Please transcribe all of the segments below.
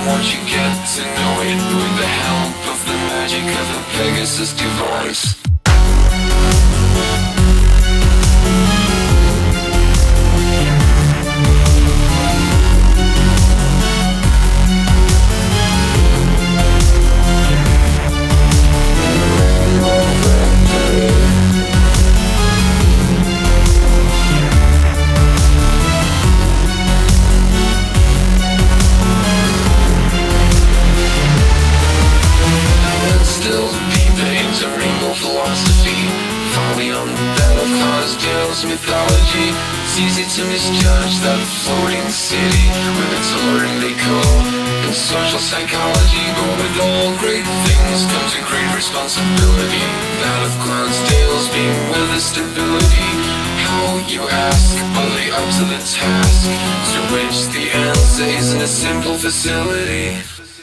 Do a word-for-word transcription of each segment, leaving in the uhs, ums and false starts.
once you get to know it, with the help of the magic of the Pegasus device. Mythology, it's easy to misjudge that floating city with its alluring decor and social psychology. But with all great things comes a great responsibility, that of Clonsdale's being with the stability. How, you ask, are they up to the task? To which the answer isn't a simple facility.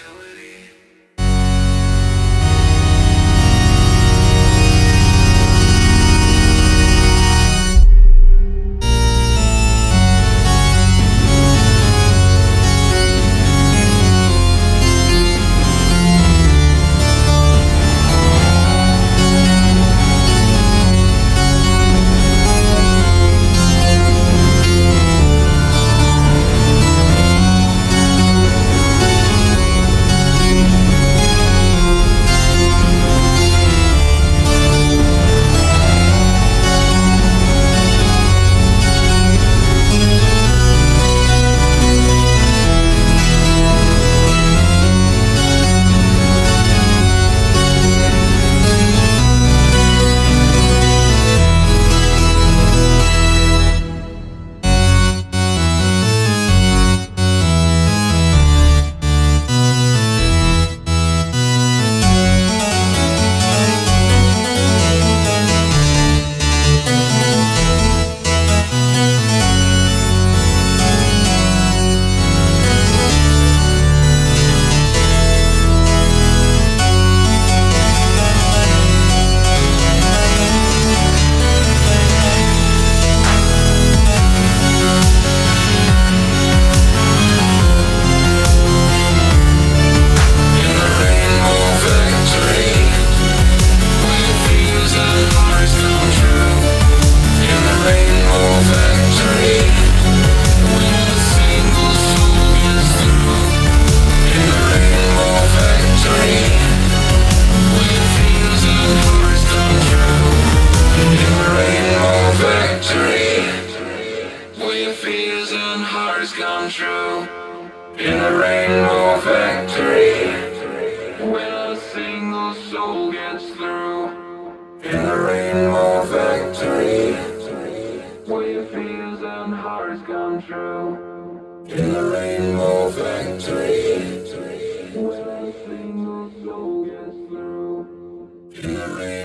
True in the rainbow factory, when a single soul gets through. In the rainbow factory, where your fears and hearts come true. In the rainbow factory, when a single soul gets through. In the rainbow